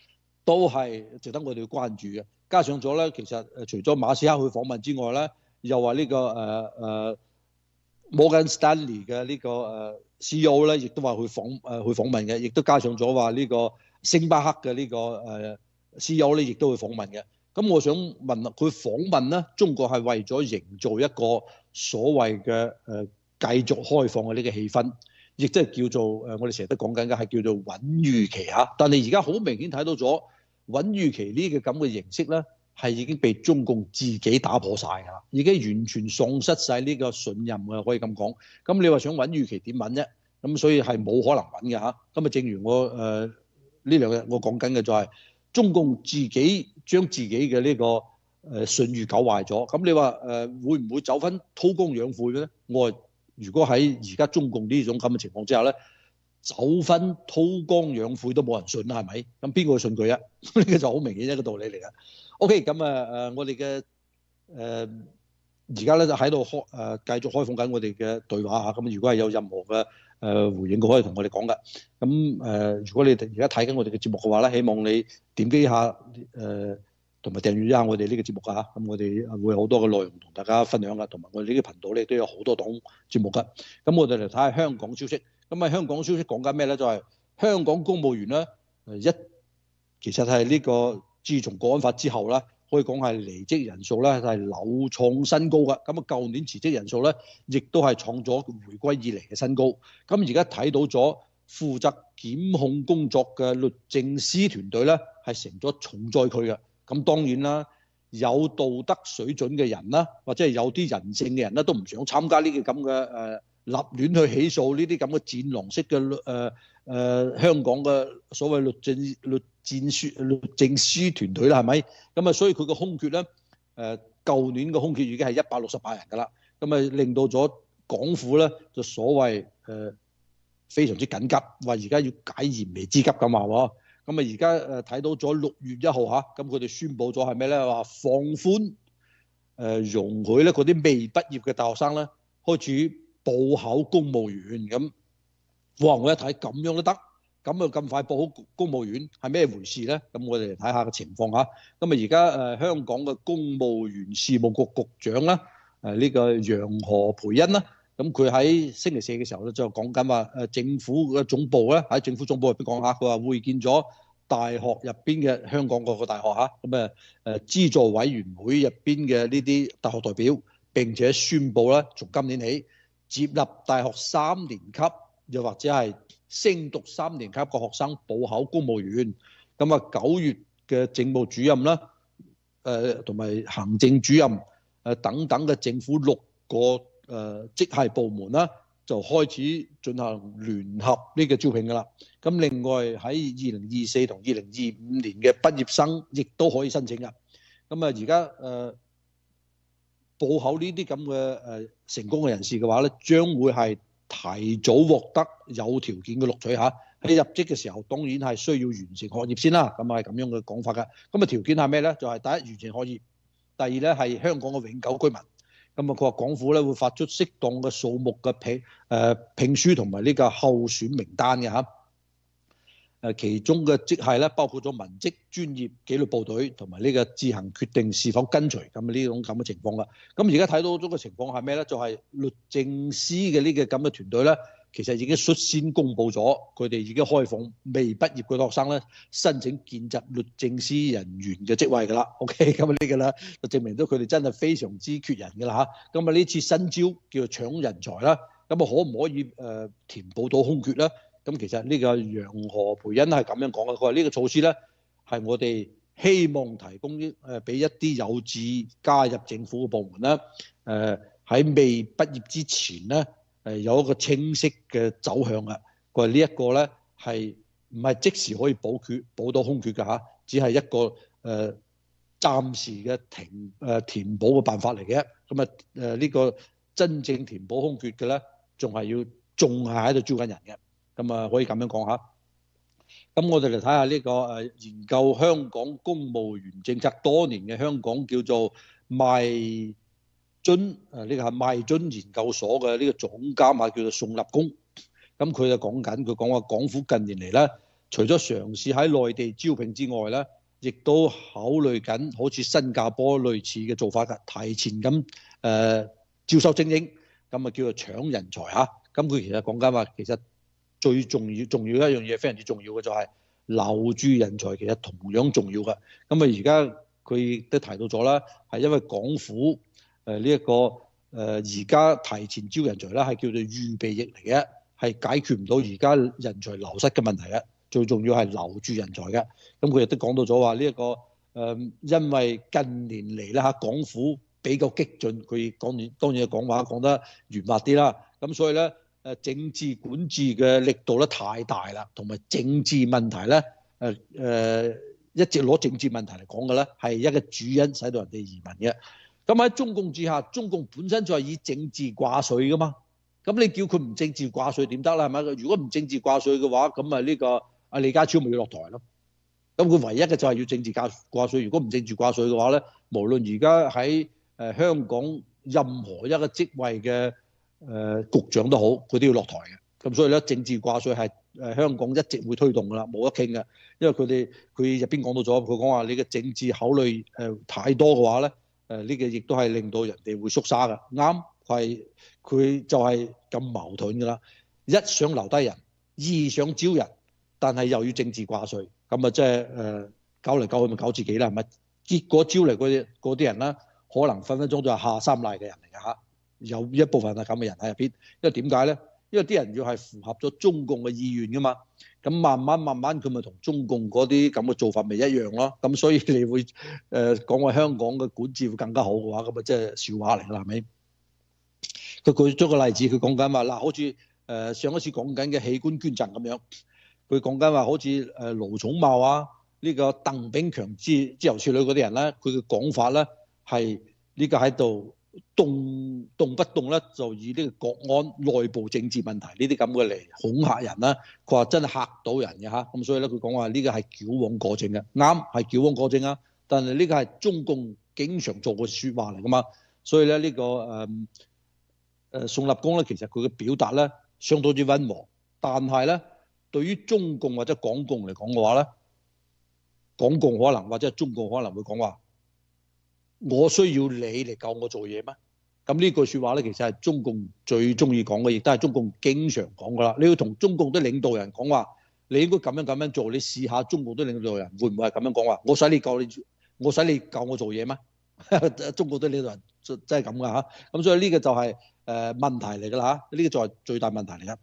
都係值得我哋關注嘅。加上咗咧，其實除咗馬斯克去訪問之外咧，又話呢個摩根士丹利嘅呢個CEO 咧，亦都話去訪問嘅，亦都加上咗話呢個星巴克嘅呢個CEO 咧，亦都會訪問嘅。咁我想問佢訪問咧，中國係為咗營造一個所謂嘅繼續開放嘅呢個氣氛，亦即係叫做我哋成日都講緊嘅係叫做穩預期嚇。但係而家好明顯睇到咗穩預期呢個咁嘅形式咧，係已經被中共自己打破晒㗎啦，已經完全喪失晒呢個信任㗎，可以咁講。咁你話想穩預期點穩啫？咁所以係冇可能穩嘅嚇。咁啊，正如我呢兩日我講緊嘅就係中共自己將自己嘅呢個信譽搞壞咗。咁你話會唔會走翻韜光養晦嘅咧？我如果喺而家中共呢種咁嘅情況之下咧，走翻韜光養晦都冇人信啦，係咪？咁邊個會信佢啊？呢個就好明顯一個道理嚟嘅。OK， 咁我哋嘅而家咧就喺度繼續開放緊我哋嘅對話嚇。咁如果係有任何嘅回應，佢可以同我哋講㗎。咁如果你而家睇緊我哋嘅節目嘅話咧，希望你點擊一下同埋訂閱一下我哋呢個節目㗎嚇。咁我哋會有好多嘅內容同大家分享㗎，同埋我哋呢個頻道咧都有好多檔節目㗎。咁我哋嚟睇下香港消息。咁啊，香港消息講緊咩咧？就係香港公務員咧其實係呢個自從國安法之後咧，可以講係離職人數咧係屢創新高㗎。咁啊，舊年辭職人數咧，亦都係創咗回歸以嚟嘅新高。咁而家睇到咗負責檢控工作嘅律政司團隊咧，係成咗重災區嘅。咁當然啦，有道德水準嘅人啦，或者係有啲人性嘅人咧，都唔想參加呢個咁嘅立亂去起訴呢啲咁嘅戰狼式嘅香港嘅所謂律政司團隊啦，係咪？咁啊，所以佢個空缺咧，舊年嘅空缺已經係168人㗎啦。咁啊，令到咗港府咧就所謂非常之緊急，話而家要解燃眉之急咁話喎。咁啊，而家睇到咗6月1號嚇，咁佢哋宣布咗係咩咧？話放寬容許咧嗰啲未畢業嘅大學生咧開始報考公務員咁。哇！我一睇咁樣都得，咁啊咁快報好公務員係咩回事咧？咁我哋嚟睇下個情況嚇。咁啊而家香港嘅公務員事務局局長啦，呢個楊何蓓茵啦，咁佢喺星期四嘅時候咧就講緊話政府嘅總部咧喺政府總部入邊講下，佢話會見咗大學入邊嘅香港各個大學嚇，咁資助委員會入邊嘅呢啲大學代表，並且宣布咧從今年起接納大學3年級。又或者係升讀3年級嘅學生報考公務員，咁啊9月嘅政務主任啦，同埋行政主任等等嘅政府6個職系部門啦，就開始進行聯合呢個招聘㗎啦。咁另外喺2024同2025年嘅畢業生亦都可以申請㗎。咁啊而家報考呢啲咁嘅成功嘅人士嘅話咧，將會係提早獲得有條件嘅錄取嚇，喺入職嘅時候當然係需要完成學業先啦，咁係咁樣嘅講法㗎。咁啊條件係咩咧？就係第一完成學業，第二咧係香港嘅永久居民。咁啊佢話港府咧會發出適當嘅數目嘅聘書同埋呢個候選名單嘅嚇。其中嘅職系咧包括咗文職、專業紀律部隊同埋呢個自行決定是否跟隨咁呢種咁嘅情況㗎。咁而家睇到咗嘅情況係咩咧？就係律政司嘅呢個咁嘅團隊咧，其實已經率先公布咗佢哋已經開放未畢業嘅學生咧申請見習律政司人員嘅職位㗎啦。OK， 咁呢個啦就證明到佢哋真係非常之缺人㗎啦嚇。咁啊呢次新招叫做搶人才啦，咁啊可唔可以填補到空缺咧？咁其實呢個楊何蓓茵係咁樣講嘅，佢話呢個措施咧係我哋希望提供俾一啲有志加入政府嘅部門咧，喺未畢業之前咧有一個清晰嘅走向嘅。佢話呢一個咧係唔係即時可以補到空缺嘅嚇，只係一個暫時嘅填補嘅辦法嚟嘅。咁啊呢個真正填補空缺嘅咧，仲係喺度招緊人嘅。咁啊，可以咁樣講下。咁我哋嚟睇下呢個研究香港公務員政策多年嘅香港叫做邁臻呢個係邁臻研究所嘅呢個總監啊，叫做宋立功。咁佢就講話港府近年嚟咧，除咗嘗試喺內地招聘之外咧， 亦都考慮緊好似新加坡類似嘅做法㗎，提前咁招收精英，咁啊叫做搶人才嚇。咁佢其實講緊話，其實最重要一樣嘢，非常之重要嘅就係留住人才，其實同樣重要㗎。咁啊而家佢亦都提到咗啦，係因為港府呢一個而家提前招人才啦，係叫做預備役嚟嘅，係解決唔到而家人才流失嘅問題嘅。最重要係留住人才嘅。咁佢亦都講到咗話呢一個因為近年嚟咧嚇港府比較激進，佢當然講話講得圓滑啲啦。咁所以咧政治管治嘅力度咧太大啦，同埋政治問題咧一直攞政治問題嚟講嘅咧係一個主因，使到人哋移民嘅。咁喺中共之下，中共本身就係以政治掛帥噶嘛。咁你叫佢唔政治掛帥點得啦？係咪？如果唔政治掛帥嘅話，咁啊呢個阿李家超咪要落台咯。咁佢唯一嘅就係要政治掛帥。如果唔政治掛帥嘅話咧，無論而家喺香港任何一個職位嘅局長都好，佢都要落台嘅。咁所以咧，政治掛帥係香港一直會推動㗎啦，冇得傾嘅。因為佢入邊講到咗，佢講話你嘅政治考慮太多嘅話咧，呢個亦都係令到人哋會縮沙㗎。啱，佢就係咁矛盾㗎啦。一想留低人，二想招人，但係又要政治掛帥，咁啊即係搞嚟搞去咪搞自己啦，係咪？結果招嚟嗰啲人咧，可能分分鐘就係下三賴嘅人嚟㗎嚇，有一部分係咁嘅人喺入邊。因為點解咧？因為啲人要係符合咗中共嘅意願㗎嘛。咁慢慢佢咪同中共嗰啲咁嘅做法咪一樣咯。咁所以你會講話香港嘅管治會更加好嘅話，咁啊即係笑話嚟㗎啦，係咪？佢舉咗個例子，佢講緊話嗱，好似上一次講緊嘅器官捐贈咁樣，佢講緊話好似盧寵茂啊，呢個鄧炳強之後處理嗰啲人咧，佢嘅講法咧係呢個喺度動不動咧就以呢個國安內部政治問題呢啲咁嘅嚟恐嚇人啦。佢話真係嚇到人嘅嚇，咁所以咧佢講話呢個係矯枉過正嘅，啱係矯枉過正啊。但係呢個係中共經常做嘅説話嚟噶嘛，所以咧呢個宋立功咧，其實佢嘅表達咧相當之溫和，但係咧對於中共或者港共嚟講嘅話咧，港共可能或者中共可能會講話，我需要你嚟教我做嘢咩？咁呢句説話咧，其實係中共最中意講嘅，亦都係中共經常講噶啦。你要同中共啲領導人講話，你應該咁樣做，你試下中共啲領導人會唔會係咁樣講話？我使你教我做嘢咩？中國啲領導人真係咁噶嚇。咁所以呢個就係問題嚟㗎啦嚇，呢個就係最大問題嚟㗎。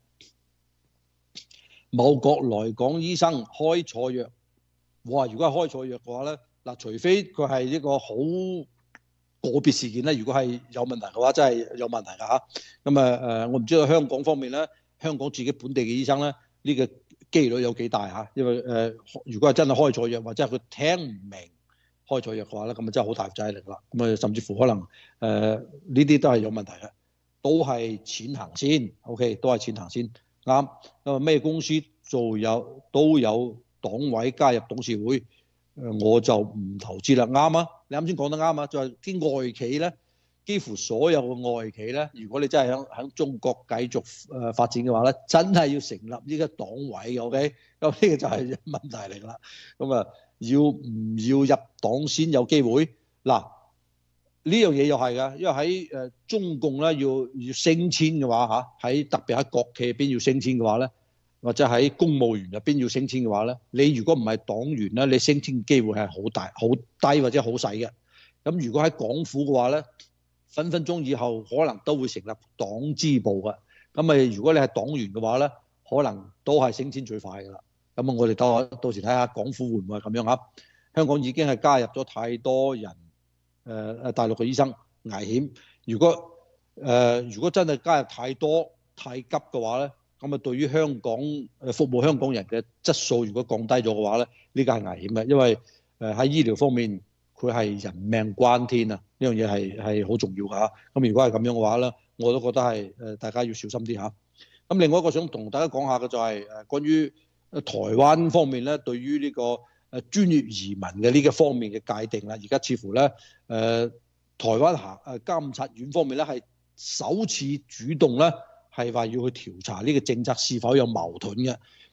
某國來港醫生開錯藥，哇！如果係開錯藥嘅話咧，嗱，除非佢係一個好個別事件咧，如果係有問題嘅話，真係有問題㗎嚇。咁我唔知道香港方面咧，香港自己本地嘅醫生咧，呢個機率有幾大嚇？因為如果係真係開錯藥，或者係佢聽唔明開錯藥嘅話咧，咁啊真係好大劑力啦。咁甚至乎可能呢啲都係有問題嘅，都係錢行先 ，OK， 都係錢行先啱。咁咩公司都有黨委加入董事會，我就唔投資啦，啱啊！你啱先講得啱啊，就係啲外企咧，幾乎所有嘅外企咧，如果你真係喺中國繼續發展嘅話咧，真係要成立呢個黨委嘅 ，OK？ 咁呢個就係問題嚟㗎啦。咁要唔要入黨先有機會？嗱，呢樣嘢又係㗎，因為喺中共咧要升遷嘅話嚇，特別喺國企入邊要升遷嘅話咧，或者喺公務員入邊要升遷嘅話咧，你如果唔係黨員咧，你升遷機會係好大、好低或者好細嘅。咁如果喺港府嘅話咧，分分鐘以後可能都會成立黨支部嘅。咁如果你係黨員嘅話咧，可能都係升遷最快㗎啦。咁我哋到時睇下港府會唔會係咁樣啊？香港已經係加入咗太多人大陸嘅醫生，危險。如果真係加入太多太急嘅話咧，咁對於香港服務香港人嘅質素，如果降低咗嘅話咧，呢個係危險嘅，因為喺醫療方面佢係人命關天啊，呢樣嘢係好重要㗎。咁如果係咁樣嘅話咧，我都覺得係大家要小心啲嚇。咁另外一個想同大家講下嘅就係關於台灣方面咧，對於呢個專業移民嘅呢個方面嘅界定啦，而家似乎咧台灣監察院方面咧係首次主動咧係話要去調查呢個政策是否有矛盾嘅。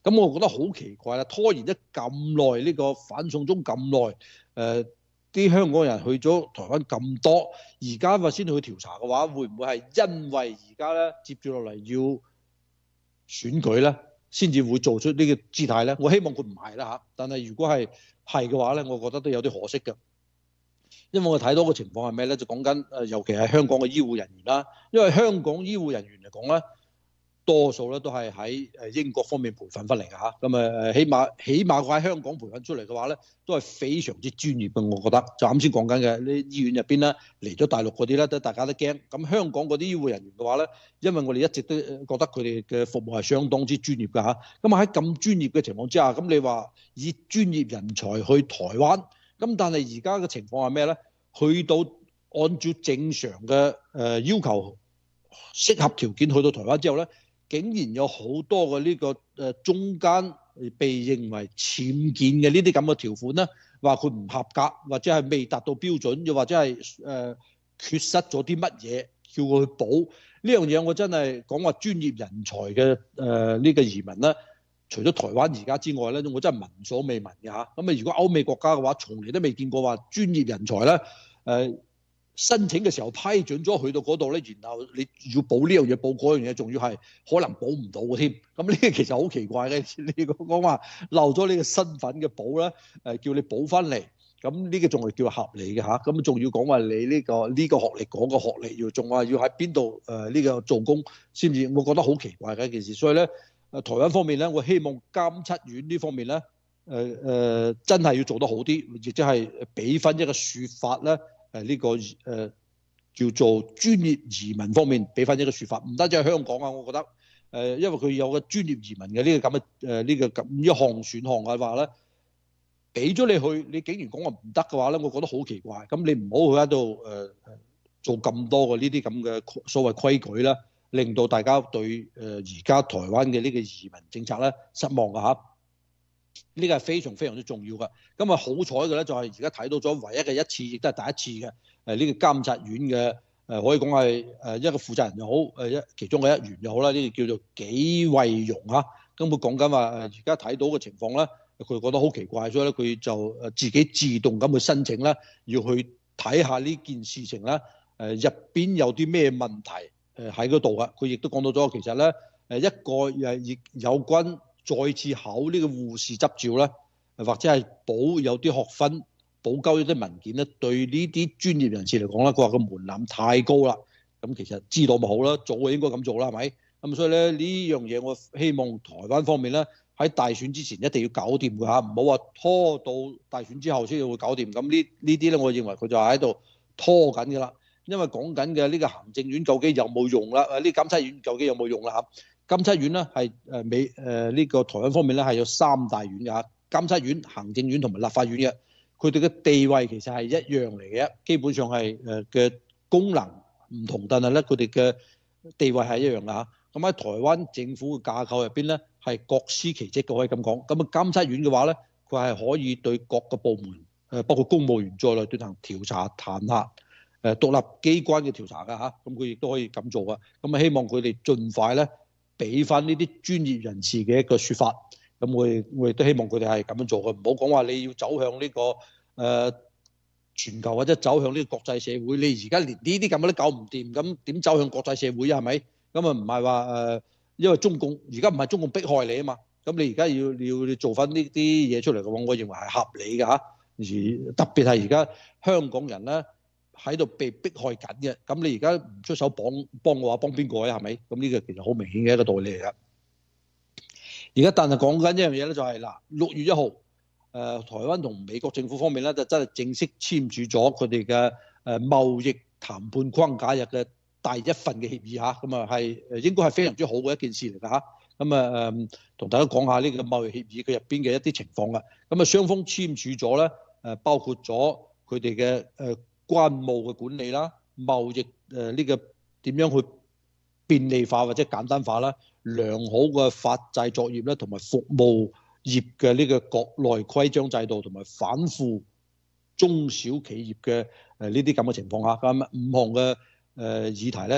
咁我覺得好奇怪啦，拖延咗咁耐，呢個反送中咁耐，啲香港人去咗台灣咁多，而家話先去調查嘅話，會唔會係因為而家咧接住落嚟要選舉咧，先至會做出呢個姿態咧？我希望佢唔係啦嚇，但係如果係嘅話咧，我覺得都有啲可惜嘅。因為我睇到個情況係咩咧？就講緊尤其係香港嘅醫護人員啦。因為香港醫護人員嚟講咧，多數咧都係喺英國方面培訓翻嚟嘅嚇。咁起碼佢喺香港培訓出嚟嘅話咧，都係非常之專業嘅。我覺得就啱先講緊嘅呢醫院入邊咧，嚟咗大陸嗰啲咧，都大家都驚。咁香港嗰啲醫護人員嘅話咧，因為我哋一直都覺得佢哋嘅服務係相當之專業嘅嚇。咁喺咁專業嘅情況之下，咁你話以專業人才去台灣？咁但係而家嘅情況係咩咧？去到按照正常嘅要求、適合條件去到台灣之後咧，竟然有好多嘅呢個中間被認為僭建嘅呢啲咁嘅條款咧，話佢唔合格或者係未達到標準，又或者係缺失咗啲乜嘢，叫佢去補呢樣嘢。我真係講話專業人才嘅呢個移民咧。除咗台灣而家之外咧，我真係聞所未聞嘅嚇。咁啊，如果歐美國家嘅話，從嚟都未見過話專業人才咧，申請嘅時候批准咗去到嗰度咧，然後你要補呢樣嘢補嗰樣嘢，仲要係可能補唔到嘅添。咁呢個其實好奇怪嘅。你講話漏咗呢個身份嘅補咧，叫你補翻嚟，咁呢個仲係叫合理嘅嚇。咁仲要講話你呢個學歷嗰個學歷，要仲話要喺邊度呢個做工先至，我覺得好奇怪嘅一件事。所以咧。台灣方面咧，我希望監測院呢方面咧，真係要做得好啲，亦即係俾翻一個説法咧，呢個叫做專業移民方面俾翻一個説法，唔單止係香港啊，我覺得因為佢有個專業移民嘅呢個咁嘅呢個咁一項選項嘅話咧，俾咗你去，你竟然講話唔得嘅話咧，我覺得好奇怪。咁你唔好去喺度做咁多嘅呢啲咁嘅所謂規矩啦。令到大家對而家台灣嘅呢個移民政策咧失望㗎嚇，呢個係非常非常之重要㗎。咁啊好彩嘅咧就係而家睇到咗唯一嘅一次，亦都係第一次嘅呢個監察院嘅可以講係一個負責人又好其中嘅一員又好啦，呢個叫做紀惠容嚇。咁佢講緊話而家睇到嘅情況咧，佢覺得好奇怪，所以咧佢就自己自動咁去申請啦，要去睇下呢件事情咧入邊有啲咩問題。喺嗰度啊，佢亦都講到咗，其實咧一個有關再次考呢個護士執照咧，或者係補有啲學分、補交一啲文件咧，對呢啲專業人士嚟講咧，佢話個門檻太高啦。咁其實知道咪好啦，做嘅應該咁做啦，係咪？咁所以咧呢樣嘢，我希望台灣方面咧喺大選之前一定要搞掂㗎嚇，唔好話拖到大選之後先至會搞掂。咁呢啲咧，我認為佢就喺度拖緊㗎啦。因為講緊嘅呢個行政院究竟有冇用啦？呢監察院究竟有冇用啦？嚇，監察院咧係呢個台灣方面咧係有三大院嘅嚇，監察院、行政院同埋立法院嘅，佢哋嘅地位其實係一樣嚟嘅，基本上係嘅功能唔同，但係咧佢哋嘅地位係一樣嘅嚇。咁喺台灣政府嘅架構入邊咧係各司其職嘅，可以咁講。咁啊監察院嘅話咧，佢係可以對各個部門包括公務員在內進行調查彈劾。獨立機關嘅調查㗎嚇，咁佢亦都可以咁做㗎。咁啊，希望佢哋盡快咧，俾翻呢啲專業人士嘅一個説法。咁我亦都希望佢哋係咁樣做嘅，唔好講話你要走向呢個全球或者走向呢個國際社會。你而家連呢啲咁嘅都搞唔掂，咁點走向國際社會啊？係咪？咁啊唔係話因為中共而家唔係中共迫害你啊嘛。咁你而家要做翻呢啲嘢出嚟嘅話，我認為係合理嘅嚇。而特別係而家香港人咧，喺度被迫害緊嘅，咁你而家唔出手幫嘅話，幫邊個咧？係咪？咁呢個其實好明顯嘅一個道理嚟㗎。而家但係講緊一樣嘢咧，就係嗱，6月1號，台灣同美國政府方面咧就真係正式簽署咗佢哋嘅貿易談判框架入嘅第一份嘅協議嚇，咁啊係應該係非常之好嘅一件事嚟㗎嚇。咁啊同大家講下呢個貿易協議佢入邊嘅一啲情況啊。咁啊雙方簽署咗咧包括咗佢哋嘅關務嘅管理啦，貿易呢個點樣去便利化或者簡單化啦，良好嘅法制作業啦，同埋服務業嘅呢個國內規章制度，同埋反腐中小企業嘅呢啲咁嘅情況下，咁5項嘅議題咧，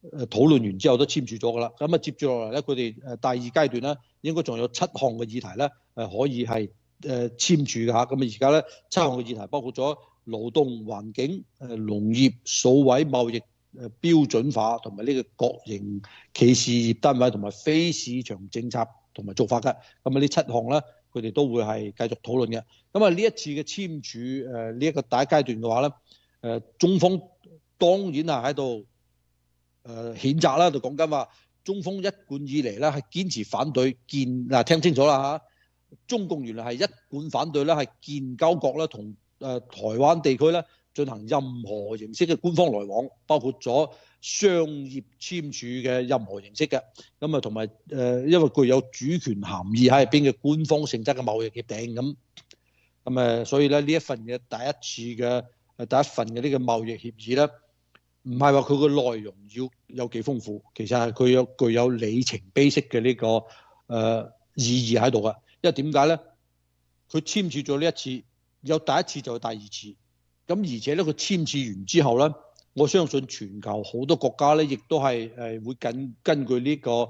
討論完之後都簽署咗㗎啦。咁接住落嚟咧，佢哋第二階段咧應該仲有7項嘅議題咧可以係簽署㗎嚇。咁而家咧7項嘅議題包括咗勞動環境、農業、數位貿易標準化同埋呢個國營企事業單位同埋非市場政策同埋做法嘅。咁呢7項咧，佢哋都會係繼續討論嘅。咁呢一次嘅簽署呢一個第一階段嘅話咧，中方當然係喺度譴責啦，就講緊話中方一貫以嚟咧係堅持反對聽清楚啦嚇，中共原來係一貫反對咧係建交國咧同台灣地區咧進行任何形式嘅官方來往，包括咗商業簽署嘅任何形式嘅。咁同埋因為具有主權涵義喺入邊嘅官方性質嘅貿易協定咁所以咧呢一份嘅第一份嘅呢個貿易協議咧，唔係話佢個內容要有幾豐富，其實係佢具有里程碑式嘅呢個意義喺度嘅。因為點解咧？佢簽署咗呢一次，有第一次就有第二次。咁而且咧，佢簽署完之後咧，我相信全球好多國家咧，亦都係會根據呢個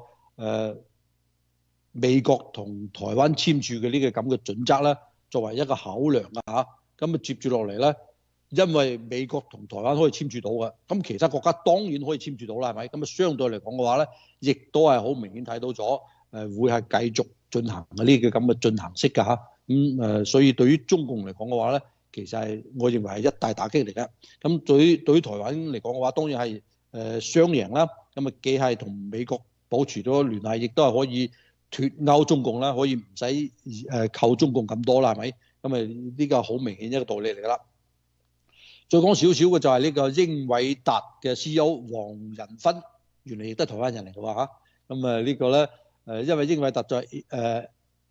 美國同台灣簽署嘅呢個咁嘅準則咧，作為一個考量啊嚇。咁接住落嚟咧，因為美國同台灣可以簽署到嘅，咁其他國家當然可以簽署到啦，係咪？咁相對嚟講嘅話咧，亦都係好明顯睇到咗會係繼續進行嘅呢個咁嘅進行式㗎嚇。所以對於中共嚟講嘅話咧，其實係我認為係一大打擊嚟嘅。咁對於台灣嚟講嘅話，當然係雙贏啦。咁既係同美國保持咗聯繫，亦都係可以脱歐中共啦，可以唔使扣中共咁多啦，係咪？咁呢個好明顯一個道理嚟㗎啦。再講少少嘅就係呢個英偉達嘅 CEO 黃仁勳，原來亦都係台灣人嚟嘅喎嚇。咁呢個咧因為英偉達就係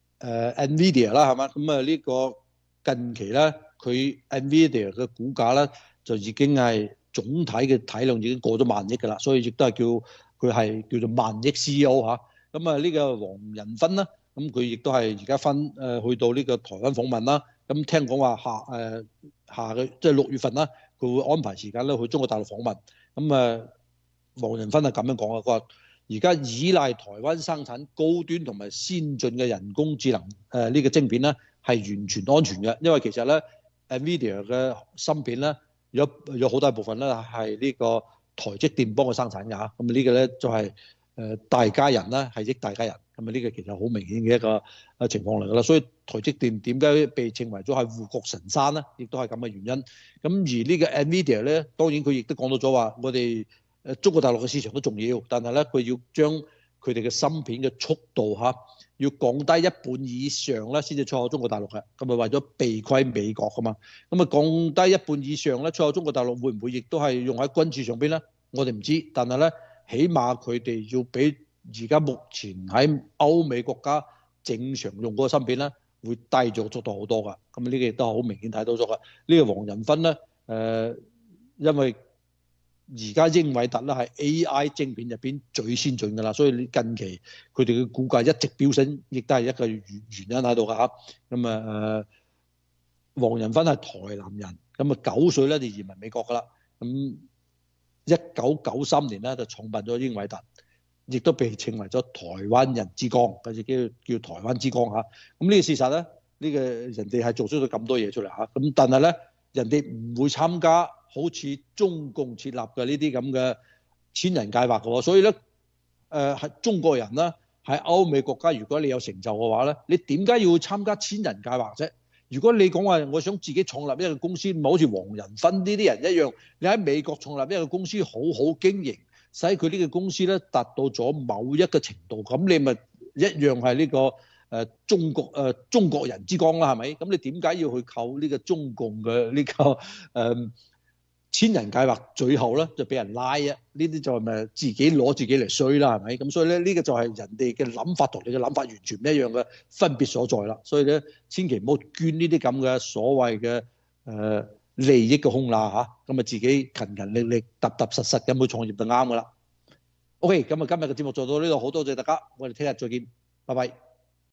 NVIDIA 啦，係嘛？咁呢個近期咧，佢 NVIDIA 嘅股價咧就已經係總體嘅體量已經過咗萬億㗎啦，所以亦都係佢係叫做萬億 CEO 嚇。咁呢個黃仁勳啦，咁佢亦都係而家去到呢個台灣訪問啦。咁聽講話下嘅即係6月份啦，佢會安排時間咧去中國大陸訪問。咁黃仁勳係咁樣講嘅，佢話而家依賴台灣生產高端同埋先進嘅人工智能呢個晶片咧係完全安全嘅，因為其實咧 NVIDIA 嘅芯片咧有好大部分咧係呢個台積電幫佢生產㗎嚇。咁呢個咧就係大家人啦，係益大家人。咁呢個其實好明顯嘅一個情況嚟㗎啦。所以台積電點解被稱為咗係護國神山咧？亦都係咁嘅原因。咁而呢個 NVIDIA 咧，當然佢亦都講到咗話，我哋中國大陸嘅市場都重要，但係咧佢要將佢哋嘅芯片嘅速度要降低一半以上咧，先至出口中國大陸嘅。咁為咗避虧美國㗎嘛。咁降低一半以上咧，出口中國大陸會唔會亦都係用喺軍事上邊咧？我哋唔知，但係咧起碼佢哋要比而家目前喺歐美國家正常用嗰個芯片咧，會低咗速度好多㗎。咁呢個亦都好明顯睇到咗㗎。呢個黃仁勳咧，因為而家英偉達咧係 AI 晶片入邊最先進㗎啦，所以近期佢哋嘅股價一直飆升，亦都係一個原因喺度㗎嚇。咁黃仁勳係台南人，咁9歲咧就移民美國㗎啦。咁1993年咧就創辦咗英偉達，亦都被稱為咗台灣人之光，或者叫台灣之光嚇。咁呢個事實咧，呢個人哋係做出咗咁多嘢出嚟嚇。咁但係咧，人哋唔會參加好似中共設立嘅呢啲咁嘅千人計劃嘅喎。所以咧，係中國人啦，喺歐美國家，如果你有成就嘅話咧，你點解要參加千人計劃啫？如果你講話我想自己創立一個公司，唔好似黃仁勳呢啲人一樣，你喺美國創立一個公司，好好經營，使佢呢個公司咧達到咗某一個程度，咁你咪一樣係呢個中國人之光啦，係咪？咁你點解要去靠呢個中共嘅呢個千人計劃，最後咧就俾人拉啊？呢啲就係咪自己攞自己嚟衰啦？係咪？咁所以咧呢個就係人哋嘅諗法同你嘅諗法完全唔一樣嘅分別所在啦。所以咧，千祈唔好捐呢啲咁嘅所謂嘅利益嘅空啦嚇。咁啊自己勤勤力力、踏踏實實咁去創業就啱噶啦。OK，咁啊今日嘅節目做到呢度，好多謝大家，我哋聽日再見，拜拜。